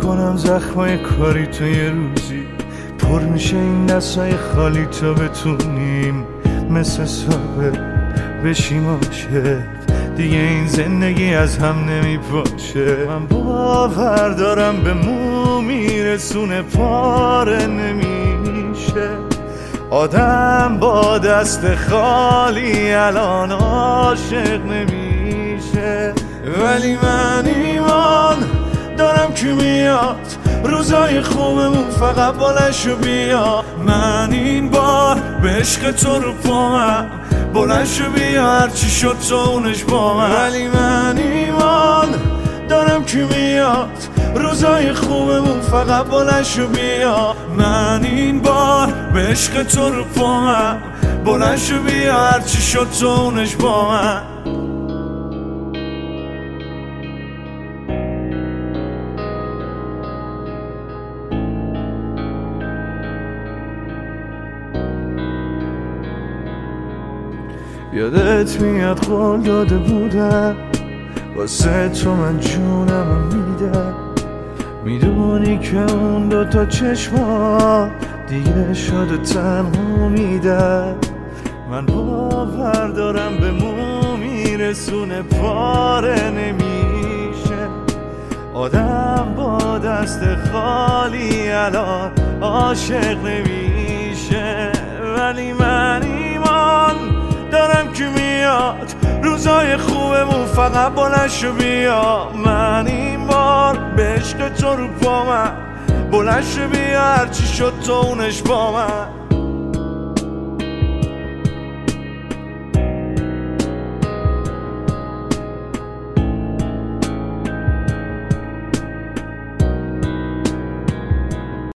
کنم زخمای کاری تو یه روزی پر میشه این دستای خالی تا بتونیم مثل سابق بشیم عاشق. دیگه این زندگی از هم نمیپاشه. من باور دارم به مو میرسونه پاره نمیشه. آدم با دست خالی الان عاشق نمیشه. ولی من ایمان دارم که میاد روزای خوبمون فقط بلنشو بیا. من این بار به عشق تو رو پامم بلنشو بیا هرچی شد تو اونش با من. ولی من ایمان دارم که میاد روزای خوبمون فقط بلنشو بیا. من این بار به عشق تو رو پامم بلنشو بیا هرچی شد تو اونش با من. یادت میاد قول داده بودم واسه تو من جونم میدم. میدونی که اون دوتا چشما دیگه شده تنها میدم. من باور دارم به مو میرسونه پاره نمیشه. آدم با دست خالی الان عاشق نمیشه. ولی من ایمان دارم که میاد روزای خوبمون فقط بلنشو بیا. من این بار به عشق تو رو پامم بلنشو بیا هرچی شد تو اونش با من.